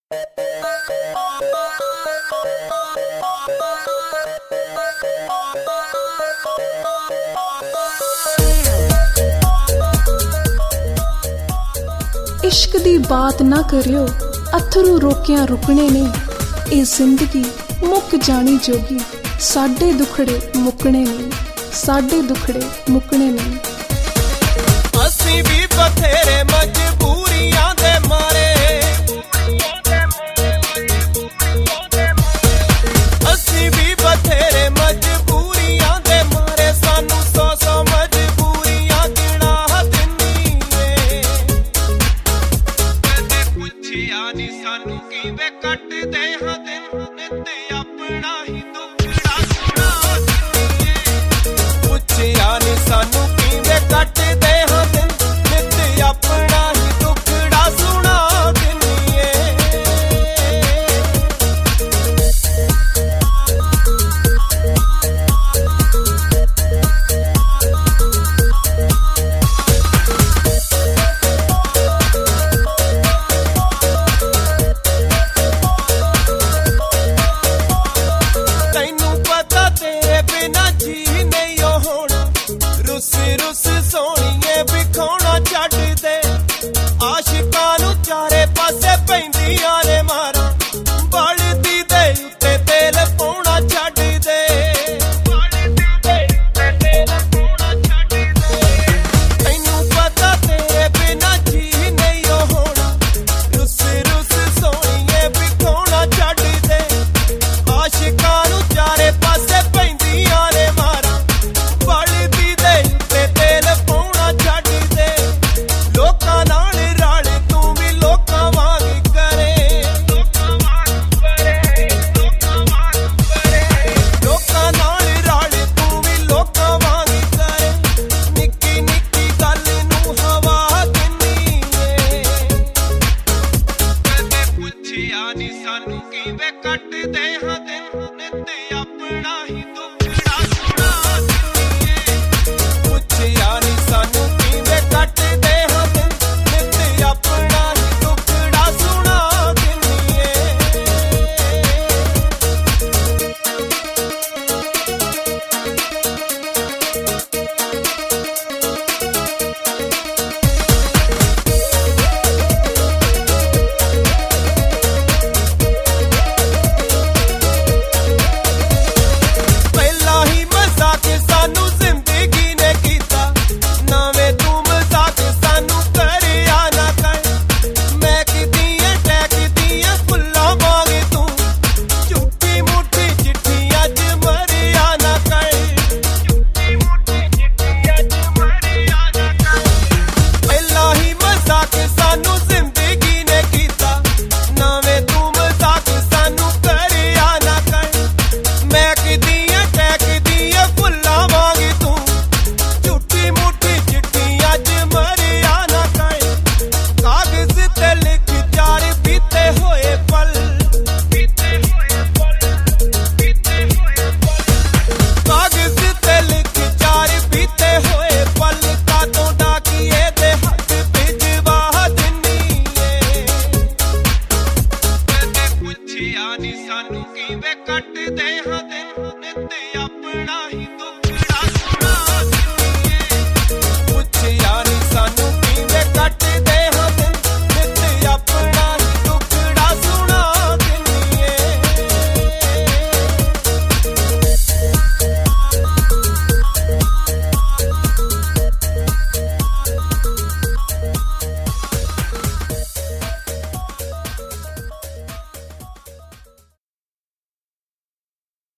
इश्क दी बात ना करियो, अथरू रोकिया रुकने ने। ये जिंदगी मुक जानी जोगी, साडे दुखड़े मुकने नहीं, साडे दुखड़े मुकने नहीं। असीं भी बथेरे मजबूरियां दे मारे, असीं भी बथेरे मजबूरियां दे मारे, सानू सौ सौ मजबूरियां गिना दिंदी वे। कदे पुछिया नी सानू किवें कटदे हां दिन, नित अपना ही दुखड़ा सुना दिंदी वे। पुछिया नी सानू किवें कटदे हां दिन, नित अपना ही दुखड़ा सुना दिंदी वे। तैनू पता तेरे बिना जी नहीं होना, रुस रुस सोहणीए विखाउणा छड्ड दे। आशिकां नू चारे पासे पैंदियां ने मारां, बलदी दे उत्ते तेल पाउणा छड्ड दे। तैनू पता तेरे बिना जी नहीं होना, रुस रुस सोहणीए विखाउणा छड्ड दे। आशिकां नू चारे पासे पैंदियां ने मारां, बलदी दे उत्ते तेल पाउणा छड्ड दे। लोकां नाल रल तू भी लोकां वांग करे, लोकां नाल रल तू भी लोकां वांग करे। निक्की निक्की गल नू हवा दिंदी वे। कदे पुछिया नी सानू किवें कटदे हां दिन, नित अपना ही दुखड़ा सुना दिंदी वे। पुछिया नी सानू किवें कटदे हां दिन, नित अपना ही दुखड़ा सुना दिंदी वे। पहला ही मजाक सानू जिंदगी ने कीता, नवें तू मजाक सानू करिया ना कर। मैं किदियां टैकदियां फुल्लां वांग तू, झूठी मुठी चिट्ठियां च मरिया ना कर। झूठी मुठी चिट्ठियां च मरिया ना कर। पहला ही मजाक सानू जिंदगी ने कीता, नवें तू मजाक सानू करिया ना कर। मैं किदियां टैकदियां फुल्लां वांग तू, झूठी मुठी चिट्ठियां च मरिया ना कर। कागज ते लिख चार बीते होए पल, बीते होए पल, बीते होए पल। कागज ते लिख चार बीते होए पल, कातों डाकिए दे हत्थ भिजवा दिंदी ए। कदे पुछिया नी सानू किवें कटदे